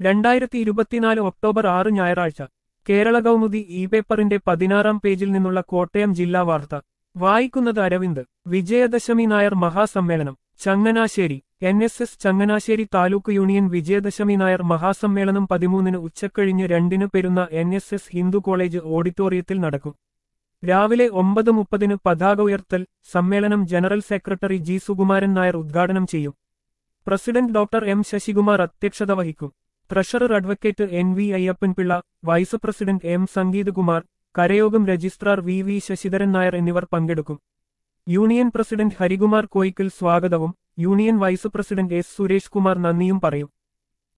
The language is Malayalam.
2024 ഒക്ടോബർ 6 ഞായറാഴ്ച കേരള കൗമുദി പേപ്പറിന്റെ 16-ാം പേജിൽ നിന്നുള്ള കോട്ടയം ജില്ലാ വാർത്ത വായിക്കുന്നത് അരവിന്ദ്. വിജയദശമി നായർ മഹാസമ്മേളനം ചങ്ങനാശ്ശേരി. NSS ചങ്ങനാശ്ശേരി താലൂക്ക് യൂണിയൻ വിജയദശമി നായർ മഹാസമ്മേളനം 13-ന് ഉച്ചക്കഴിഞ്ഞ് 2-ന് പെരുന്ന NSS ഹിന്ദു കോളേജ് ഓഡിറ്റോറിയത്തിൽ നടക്കും. രാവിലെ 9:30-ന് പതാക ഉയർത്തൽ സമ്മേളനം general secretary G Sukumaran Nair ഉദ്ഘാടനം ചെയ്യും. പ്രസിഡന്റ് ഡോക്ടർ M ശശികുമാർ അധ്യക്ഷത വഹിക്കും. Treasurer advocate NV Ayyappan Pillai, vice president M Sangeeth Kumar, കരയോഗം രജിസ്ട്രാർ VV ശശിധരൻ നായർ എന്നിവർ പങ്കെടുക്കും. യൂണിയൻ പ്രസിഡന്റ് ഹരികുമാർ കോയിക്കൽ സ്വാഗതവും union vice president S Suresh Kumar നന്ദിയും പറയും.